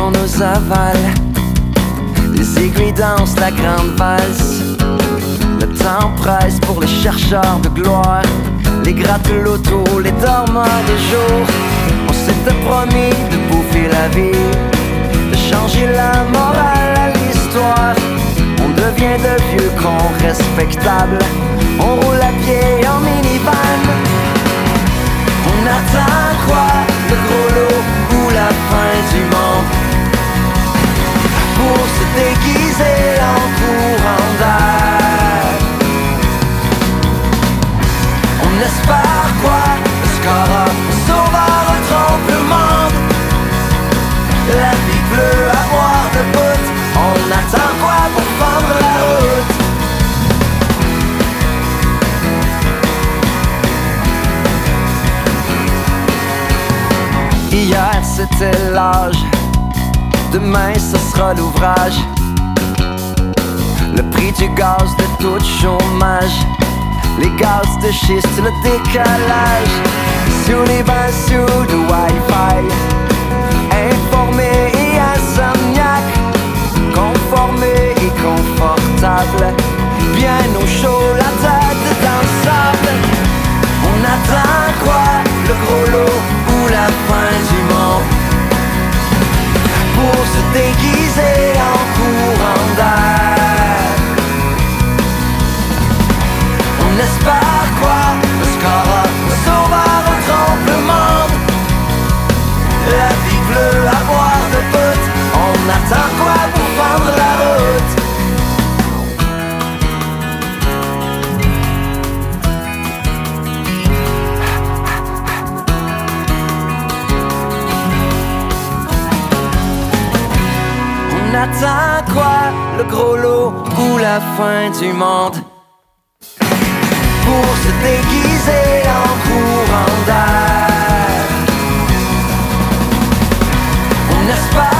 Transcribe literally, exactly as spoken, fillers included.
qu'on nous avale. Les aiguilles dansent la grande valse. Le temps presse pour les chercheurs de gloire, les gratte l'auto, les dormeurs de jour. On s'était promis de bouffer la vie, de changer la morale à l'histoire. On devient de vieux cons respectables, on roule à pied en minivan. On attend quoi? Le gros lot ou la fin du monde? Pour se déguiser en courant d'air. On espère quoi? Le score sauveur trompe le monde. La vie bleue à boire de bout. On attend quoi pour prendre la route? Hier c'était l'âge, demain ce sera l'ouvrage. Le prix du gaz de taux de chômage, les gaz de schiste, le décalage. Sous les bains, sous le Wi-Fi, informé et insomniaque, conformé et confortable, bien au chaud, la tête dans le sable. On attend quoi? Le gros lot ou la fin du monde? Pour se déguiser en courant d'air. On espère quoi? Le score sauveur trompe le monde. La vie bleue à boire de bout. On attend quoi pour prendre la route? On attend quoi? Le gros lot ou la fin du monde? Pour se déguiser en courant d'air. On espère